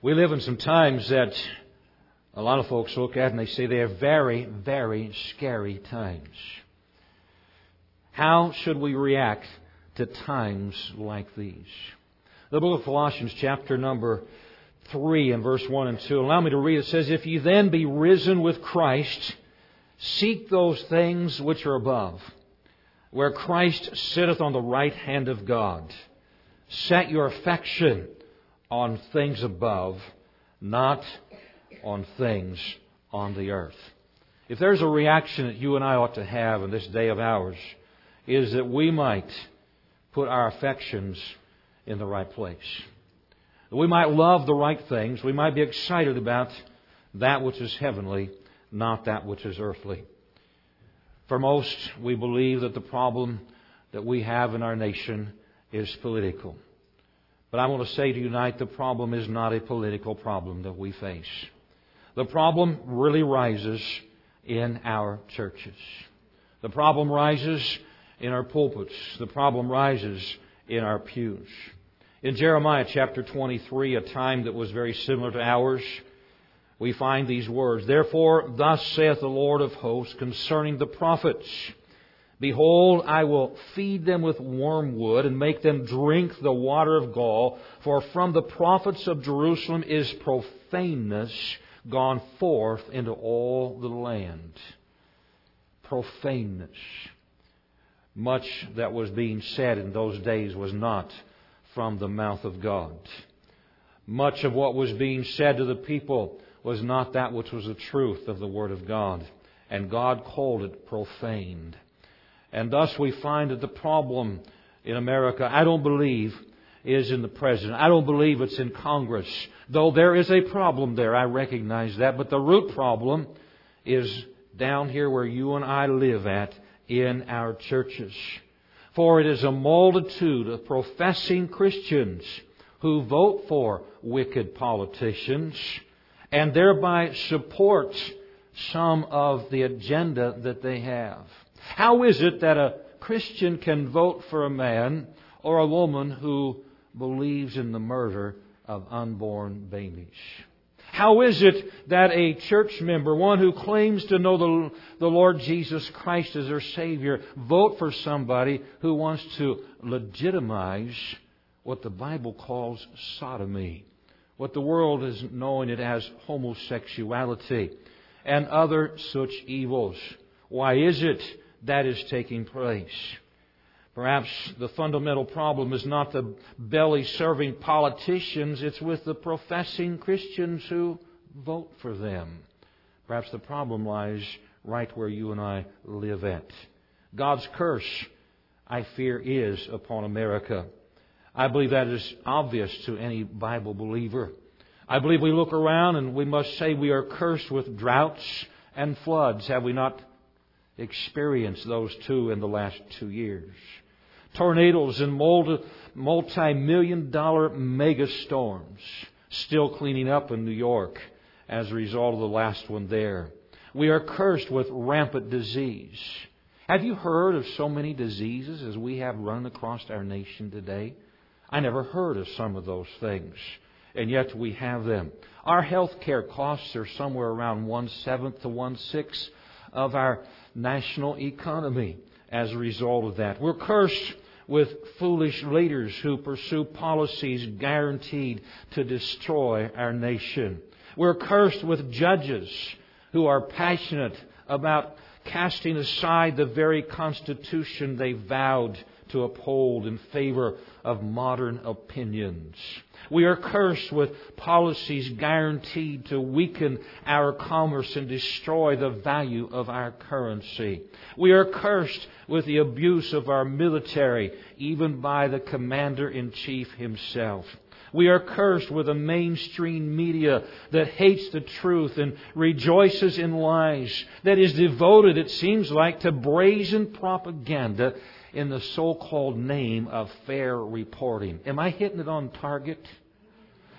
We live in some times that a lot of folks look at and they say they are very, very scary times. How should we react to times like these? The book of Colossians, chapter number 3 and verse 1 and 2. Allow me to read. It says, "If you then be risen with Christ, seek those things which are above, where Christ sitteth on the right hand of God. Set your affection on things above, not on things on the earth." If there's a reaction that you and I ought to have in this day of ours, is that we might put our affections in the right place. We might love the right things. We might be excited about that which is heavenly, not that which is earthly. For most, we believe that the problem that we have in our nation is political. But I want to say to you tonight, the problem is not a political problem that we face. The problem really rises in our churches. The problem rises in our pulpits. The problem rises in our pews. In Jeremiah chapter 23, a time that was very similar to ours, we find these words, "Therefore, thus saith the Lord of hosts concerning the prophets, Behold, I will feed them with wormwood and make them drink the water of gall, for from the prophets of Jerusalem is profaneness gone forth into all the land." Profaneness. Much that was being said in those days was not from the mouth of God. Much of what was being said to the people was not that which was the truth of the Word of God. And God called it profane. And thus we find that the problem in America, I don't believe, is in the President. I don't believe it's in Congress. Though there is a problem there, I recognize that. But the root problem is down here where you and I live at in our churches. For it is a multitude of professing Christians who vote for wicked politicians and thereby support some of the agenda that they have. How is it that a Christian can vote for a man or a woman who believes in the murder of unborn babies? How is it that a church member, one who claims to know the Lord Jesus Christ as their Savior, vote for somebody who wants to legitimize what the Bible calls sodomy, what the world is knowing it as homosexuality, and other such evils? Why is it that is taking place? Perhaps the fundamental problem is not the belly-serving politicians, it's with the professing Christians who vote for them. Perhaps the problem lies right where you and I live at. God's curse, I fear, is upon America. I believe that is obvious to any Bible believer. I believe we look around and we must say we are cursed with droughts and floods. Have we not experienced those two in the last 2 years? Tornadoes and multi-million-dollar mega storms still cleaning up in New York as a result of the last one there. We are cursed with rampant disease. Have you heard of so many diseases as we have run across our nation today? I never heard of some of those things, and yet we have them. Our health care costs are somewhere around 1/7 to 1/6 of our national economy as a result of that. We're cursed with foolish leaders who pursue policies guaranteed to destroy our nation. We're cursed with judges who are passionate about casting aside the very Constitution they vowed to uphold in favor of modern opinions. We are cursed with policies guaranteed to weaken our commerce and destroy the value of our currency. We are cursed with the abuse of our military, even by the Commander-in-Chief himself. We are cursed with a mainstream media that hates the truth and rejoices in lies, that is devoted, it seems like, to brazen propaganda in the so-called name of fair reporting. Am I hitting it on target?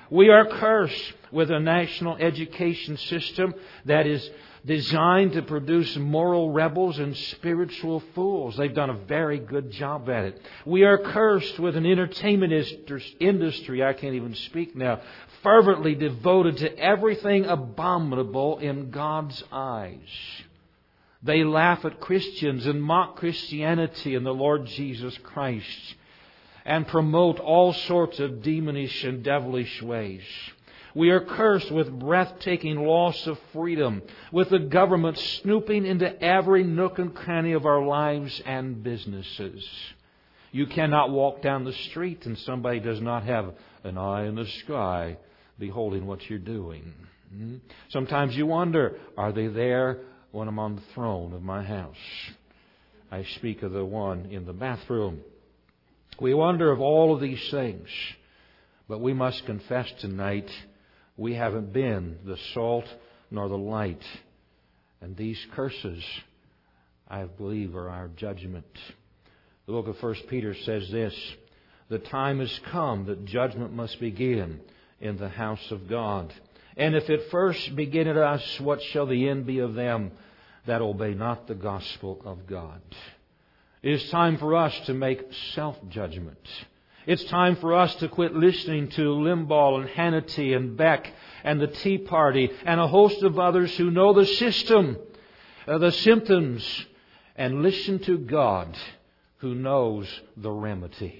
We are cursed with a national education system that is designed to produce moral rebels and spiritual fools. They've done a very good job at it. We are cursed with an entertainment industry, I can't even speak now, fervently devoted to everything abominable in God's eyes. They laugh at Christians and mock Christianity and the Lord Jesus Christ and promote all sorts of demonish and devilish ways. We are cursed with breathtaking loss of freedom, with the government snooping into every nook and cranny of our lives and businesses. You cannot walk down the street and somebody does not have an eye in the sky beholding what you're doing. Sometimes you wonder, are they there when I'm on the throne of my house? I speak of the one in the bathroom. We wonder of all of these things, but we must confess tonight we haven't been the salt nor the light. And these curses, I believe, are our judgment. The book of 1 Peter says this: the time has come that judgment must begin in the house of God. And if it first begin at us, what shall the end be of them that obey not the gospel of God? It is time for us to make self-judgment. It's time for us to quit listening to Limbaugh and Hannity and Beck and the Tea Party and a host of others who know the system, the symptoms, and listen to God who knows the remedy.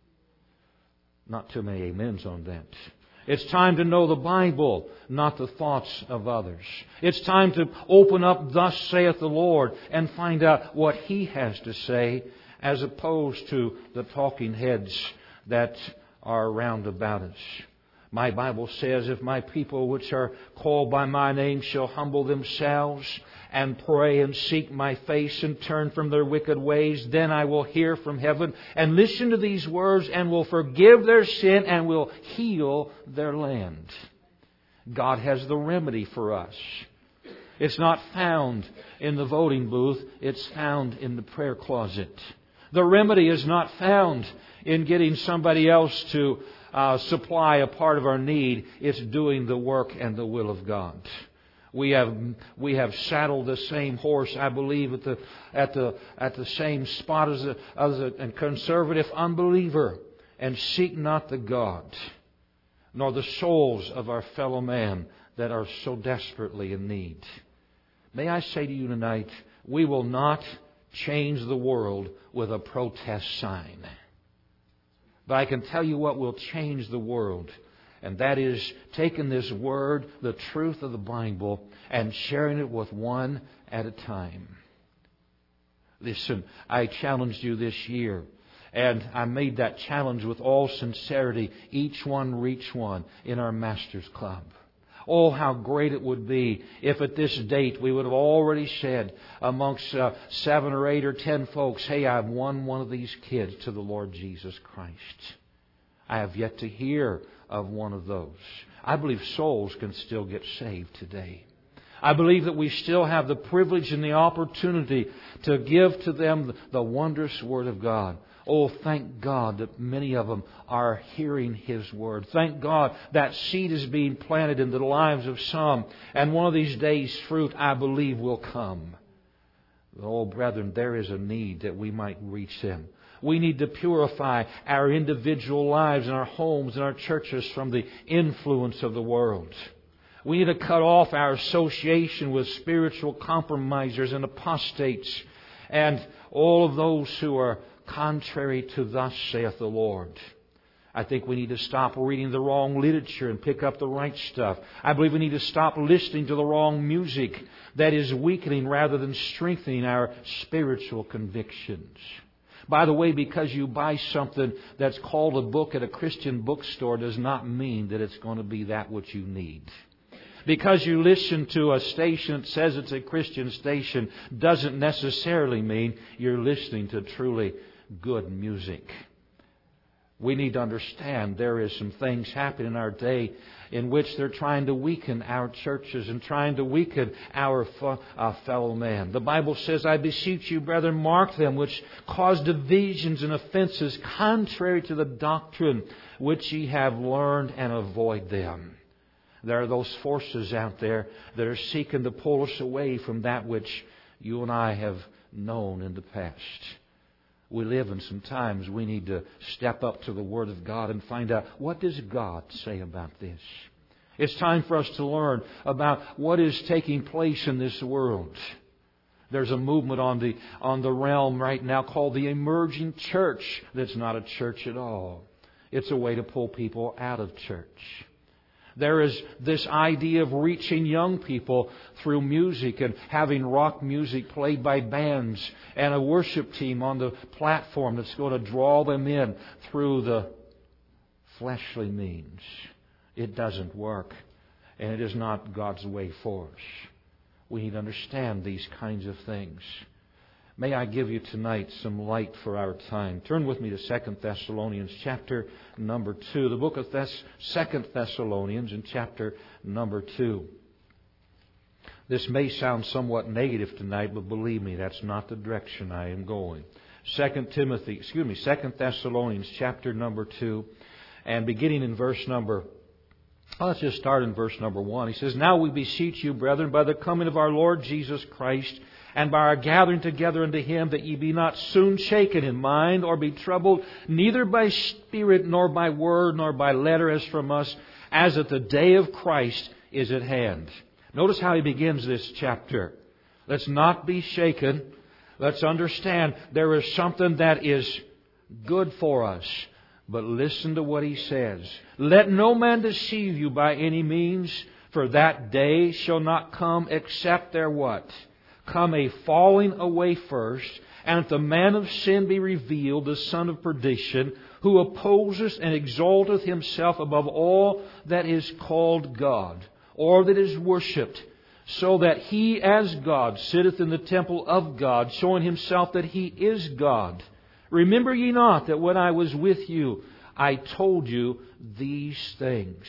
Not too many amens on that. It's time to know the Bible, not the thoughts of others. It's time to open up, thus saith the Lord, and find out what He has to say, as opposed to the talking heads that are round about us. My Bible says, if my people which are called by my name shall humble themselves and pray and seek my face and turn from their wicked ways, then I will hear from heaven and listen to these words and will forgive their sin and will heal their land. God has the remedy for us. It's not found in the voting booth. It's found in the prayer closet. The remedy is not found in getting somebody else to supply a part of our need. It's doing the work and the will of God. We have saddled the same horse, I believe, at the same spot as a conservative unbeliever, and seek not the God nor the souls of our fellow man that are so desperately in need. May I say to you tonight, we will not change the world with a protest sign. But I can tell you what will change the world, and that is taking this Word, the truth of the Bible, and sharing it with one at a time. Listen, I challenged you this year, and I made that challenge with all sincerity. Each one reach one in our Master's Club. Oh, how great it would be if at this date we would have already said amongst 7 or 8 or 10 folks, hey, I've won one of these kids to the Lord Jesus Christ. I have yet to hear of one of those. I believe souls can still get saved today. I believe that we still have the privilege and the opportunity to give to them the wondrous Word of God. Oh, thank God that many of them are hearing His Word. Thank God that seed is being planted into the lives of some. And one of these days, fruit, I believe, will come. Oh, brethren, there is a need that we might reach them. We need to purify our individual lives and our homes and our churches from the influence of the world. We need to cut off our association with spiritual compromisers and apostates and all of those who are contrary to thus saith the Lord. I think we need to stop reading the wrong literature and pick up the right stuff. I believe we need to stop listening to the wrong music that is weakening rather than strengthening our spiritual convictions. By the way, because you buy something that's called a book at a Christian bookstore does not mean that it's going to be that which you need. Because you listen to a station that says it's a Christian station doesn't necessarily mean you're listening to truly good music. We need to understand there is some things happening in our day in which they're trying to weaken our churches and trying to weaken our fellow man. The Bible says, I beseech you, brethren, mark them which cause divisions and offenses contrary to the doctrine, which ye have learned, and avoid them. There are those forces out there that are seeking to pull us away from that which you and I have known in the past. We live in some times we need to step up to the Word of God and find out, what does God say about this? It's time for us to learn about what is taking place in this world. There's a movement on the realm right now called the emerging church that's not a church at all. It's a way to pull people out of church. There is this idea of reaching young people through music and having rock music played by bands and a worship team on the platform that's going to draw them in through the fleshly means. It doesn't work, and it is not God's way for us. We need to understand these kinds of things. May I give you tonight some light for our time. Turn with me to 2 Thessalonians chapter number 2. The book of 2 Thessalonians in chapter number 2. This may sound somewhat negative tonight, but believe me, that's not the direction I am going. 2 Thessalonians chapter number 2, and beginning in verse number, let's just start in verse number 1. He says, Now we beseech you, brethren, by the coming of our Lord Jesus Christ, and by our gathering together unto Him, that ye be not soon shaken in mind, or be troubled, neither by spirit, nor by word, nor by letter as from us, as that the day of Christ is at hand. Notice how he begins this chapter. Let's not be shaken. Let's understand there is something that is good for us. But listen to what he says. Let no man deceive you by any means, for that day shall not come except there what? Come a falling away first, and if the man of sin be revealed, the son of perdition, who opposes and exalteth himself above all that is called God, or that is worshipped, so that he as God sitteth in the temple of God, showing himself that he is God. Remember ye not that when I was with you, I told you these things.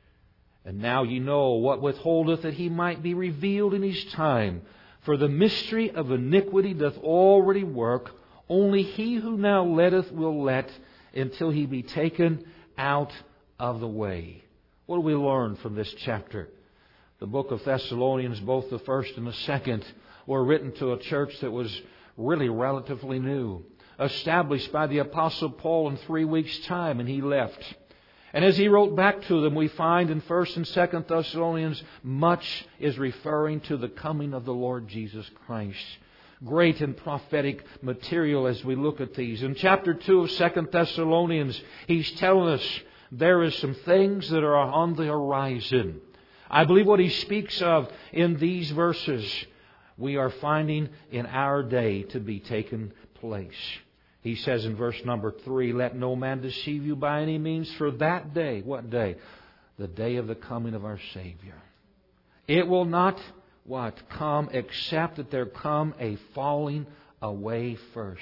And now ye know what withholdeth that he might be revealed in his time. For the mystery of iniquity doth already work. Only he who now letteth will let, until he be taken out of the way. What do we learn from this chapter? The book of Thessalonians, both the first and the second, were written to a church that was really relatively new, established by the Apostle Paul in 3 weeks' time, and he left. And as he wrote back to them, we find in 1 and 2 Thessalonians, much is referring to the coming of the Lord Jesus Christ. Great and prophetic material as we look at these. In chapter 2 of 2 Thessalonians, he's telling us there is some things that are on the horizon. I believe what he speaks of in these verses, we are finding in our day to be taking place. He says in verse number 3, Let no man deceive you by any means, for that day, what day? The day of the coming of our Savior. It will not, what? Come except that there come a falling away first.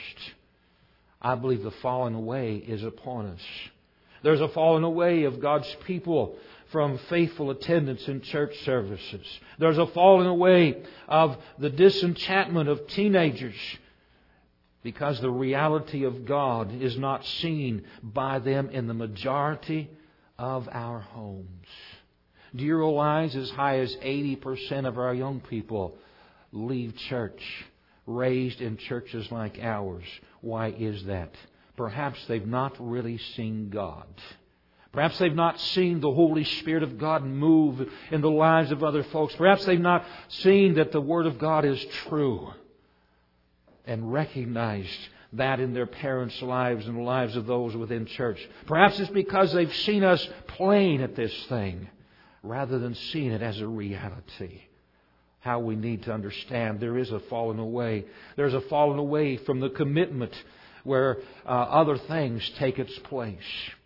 I believe the falling away is upon us. There's a falling away of God's people from faithful attendance in church services. There's a falling away of the disenchantment of teenagers, because the reality of God is not seen by them in the majority of our homes. Do you realize as high as 80% of our young people leave church, raised in churches like ours? Why is that? Perhaps they've not really seen God. Perhaps they've not seen the Holy Spirit of God move in the lives of other folks. Perhaps they've not seen that the Word of God is true, and recognized that in their parents' lives and the lives of those within church. Perhaps it's because they've seen us playing at this thing rather than seeing it as a reality. How we need to understand there is a falling away. There's a falling away from the commitment where other things take its place.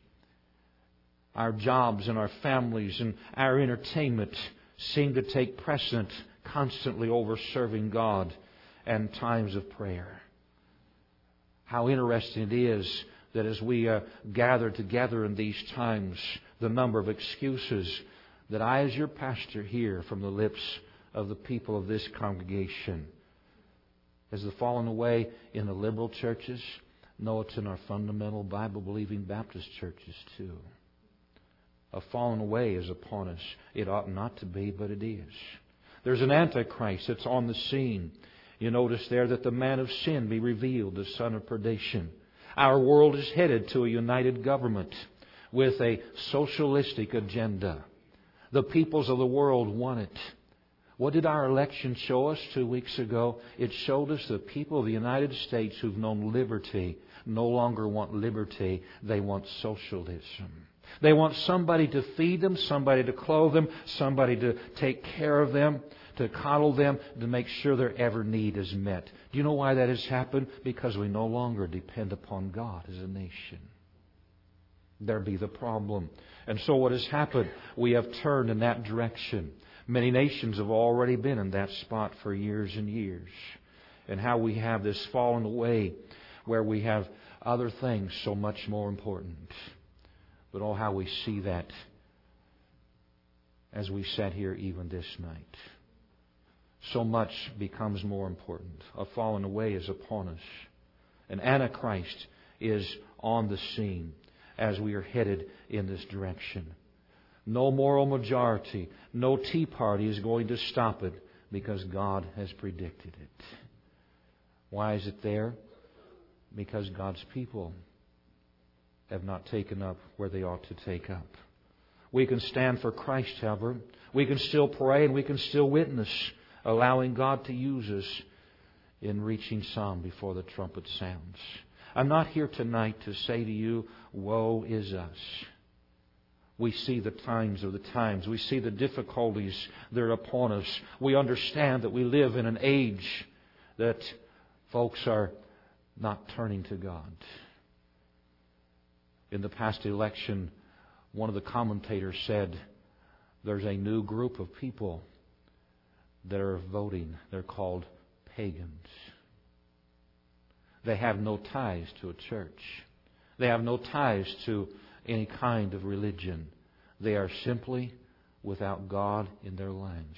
Our jobs and our families and our entertainment seem to take precedent constantly over serving God and times of prayer. How interesting it is that as we gather together in these times, the number of excuses that I, as your pastor, hear from the lips of the people of this congregation. Has the fallen away in the liberal churches? No, it's in our fundamental Bible-believing Baptist churches too. A fallen away is upon us. It ought not to be, but it is. There's an Antichrist that's on the scene. You notice there that the man of sin be revealed, the son of perdition. Our world is headed to a united government with a socialistic agenda. The peoples of the world want it. What did our election show us 2 weeks ago? It showed us the people of the United States who've known liberty no longer want liberty. They want socialism. They want somebody to feed them, somebody to clothe them, somebody to take care of them, to coddle them, to make sure their every need is met. Do you know why that has happened? Because we no longer depend upon God as a nation. There be the problem. And so what has happened? We have turned in that direction. Many nations have already been in that spot for years and years. And how we have this fallen away where we have other things so much more important. But oh, how we see that as we sat here even this night. So much becomes more important. A fallen away is upon us. An Antichrist is on the scene as we are headed in this direction. No moral majority, no Tea Party is going to stop it because God has predicted it. Why is it there? Because God's people have not taken up where they ought to take up. We can stand for Christ, however. We can still pray and we can still witness, allowing God to use us in reaching some before the trumpet sounds. I'm not here tonight to say to you, woe is us. We see the times of the times. We see the difficulties that are upon us. We understand that we live in an age that folks are not turning to God. In the past election, one of the commentators said there's a new group of people that are voting. They're called pagans. They have no ties to a church. They have no ties to any kind of religion. They are simply without God in their lives.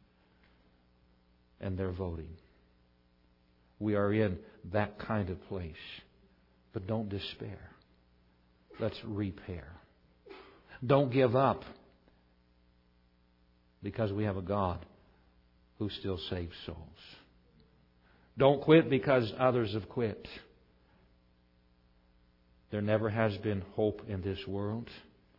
And they're voting. We are in that kind of place. But don't despair. Let's repair. Don't give up. Because we have a God who still saves souls. Don't quit because others have quit. There never has been hope in this world.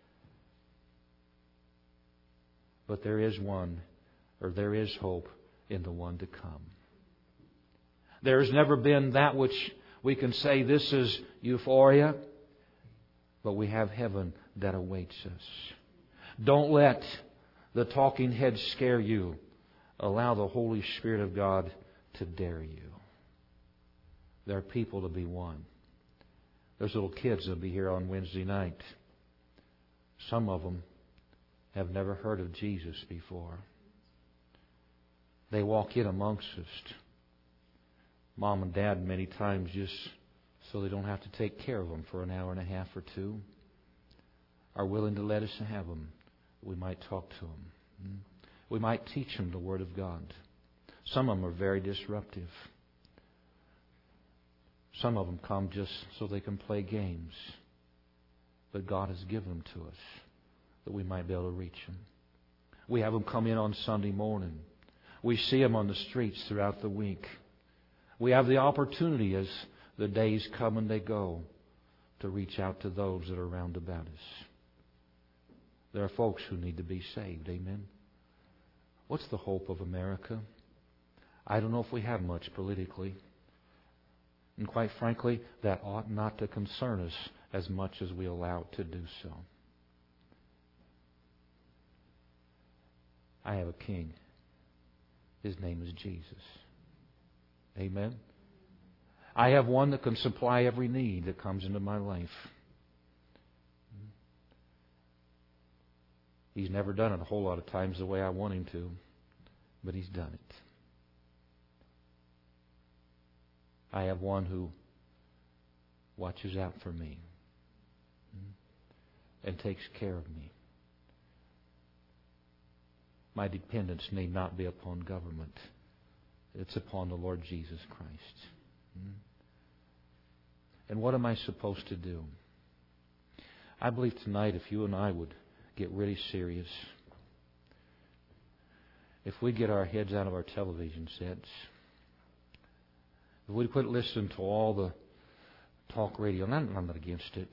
But there is hope in the one to come. There has never been that which we can say this is euphoria, but we have heaven that awaits us. Don't let the talking heads scare you. Allow the Holy Spirit of God to dare you. There are people to be won. There's little kids that will be here on Wednesday night. Some of them have never heard of Jesus before. They walk in amongst us. Mom and Dad many times just so they don't have to take care of them for an hour and a half or two are willing to let us have them. We might talk to them. We might teach them the Word of God. Some of them are very disruptive. Some of them come just so they can play games. But God has given them to us that we might be able to reach them. We have them come in on Sunday morning. We see them on the streets throughout the week. We have the opportunity as the days come and they go to reach out to those that are round about us. There are folks who need to be saved. Amen. What's the hope of America? I don't know if we have much politically. And quite frankly, that ought not to concern us as much as we allow it to do so. I have a king. His name is Jesus. Amen. I have one that can supply every need that comes into my life. He's never done it a whole lot of times the way I want Him to, but He's done it. I have one who watches out for me and takes care of me. My dependence need not be upon government. It's upon the Lord Jesus Christ. And what am I supposed to do? I believe tonight if you and I would get really serious, if we get our heads out of our television sets, if we quit listening to all the talk radio, and I'm not against it,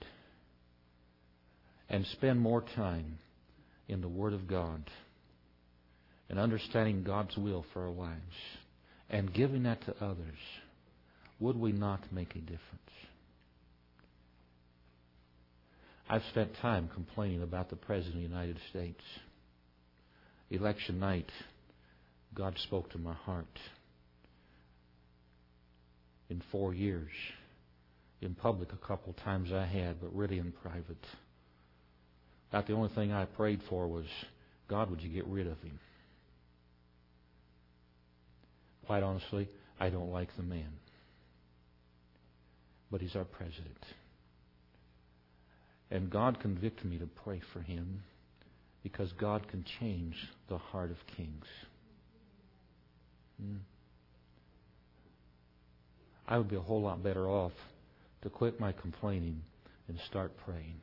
and spend more time in the Word of God and understanding God's will for our lives and giving that to others, would we not make a difference? I've spent time complaining about the President of the United States. Election night, God spoke to my heart. In 4 years, in public a couple times I had, but really in private. About the only thing I prayed for was, God, would you get rid of him? Quite honestly, I don't like the man. But he's our president. And God convicted me to pray for him because God can change the heart of kings. I would be a whole lot better off to quit my complaining and start praying.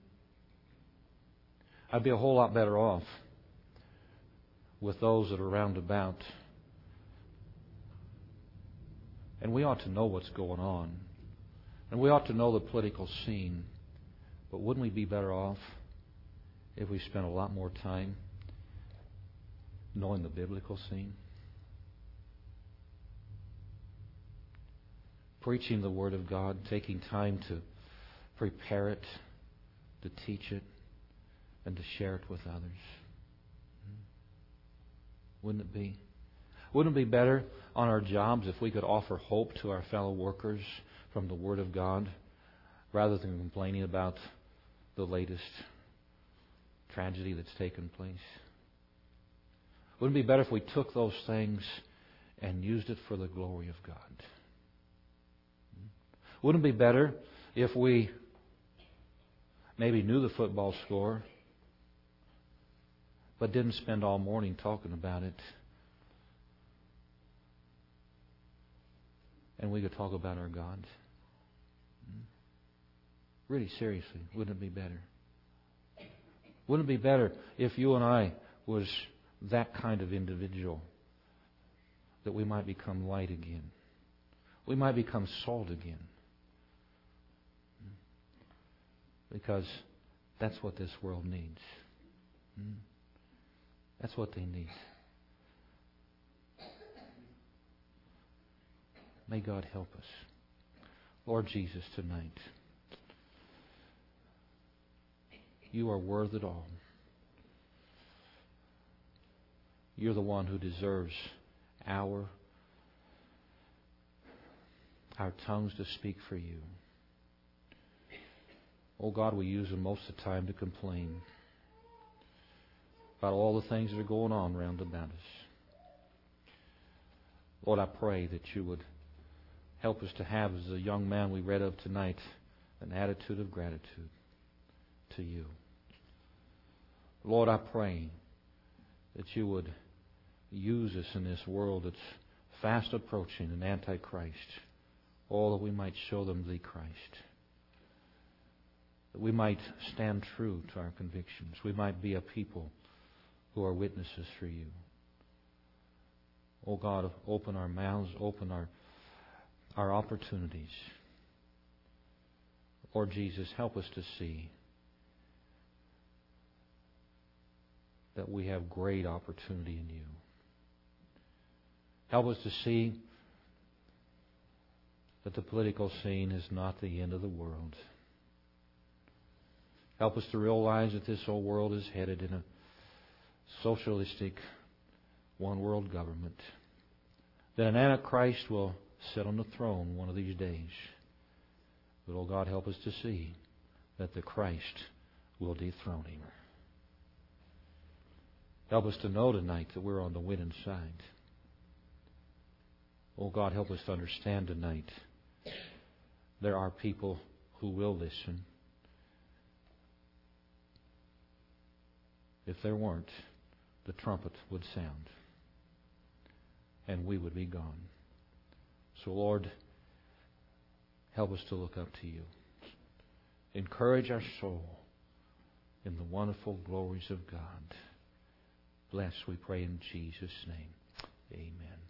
I'd be a whole lot better off with those that are round about. And we ought to know what's going on. And we ought to know the political scene. But wouldn't we be better off if we spent a lot more time knowing the biblical scene? Preaching the Word of God, taking time to prepare it, to teach it, and to share it with others. Wouldn't it be? Wouldn't it be better on our jobs if we could offer hope to our fellow workers from the Word of God rather than complaining about the latest tragedy that's taken place? Wouldn't it be better if we took those things and used it for the glory of God? Wouldn't it be better if we maybe knew the football score but didn't spend all morning talking about it, and we could talk about our God? Really seriously, wouldn't it be better? Wouldn't it be better if you and I was that kind of individual, that we might become light again? We might become salt again. Because that's what this world needs. That's what they need. May God help us. Lord Jesus, tonight, you are worth it all. You're the one who deserves our tongues to speak for you. Oh God, we use them most of the time to complain about all the things that are going on round about us. Lord, I pray that you would help us to have, as a young man we read of tonight, an attitude of gratitude to you. Lord, I pray that you would use us in this world that's fast approaching an Antichrist, all that we might show them the Christ. That we might stand true to our convictions. We might be a people who are witnesses for you. Oh God, open our mouths, open our opportunities. Lord Jesus, help us to see that we have great opportunity in you. Help us to see that the political scene is not the end of the world. Help us to realize that this whole world is headed in a socialistic one-world government. That an Antichrist will sit on the throne one of these days. But, oh God, help us to see that the Christ will dethrone him. Help us to know tonight that we're on the winning side. Oh God, help us to understand tonight there are people who will listen. If there weren't, the trumpet would sound and we would be gone. So Lord, Help us to look up to You. Encourage our soul in the wonderful glories of God. Bless, we pray in Jesus' name. Amen.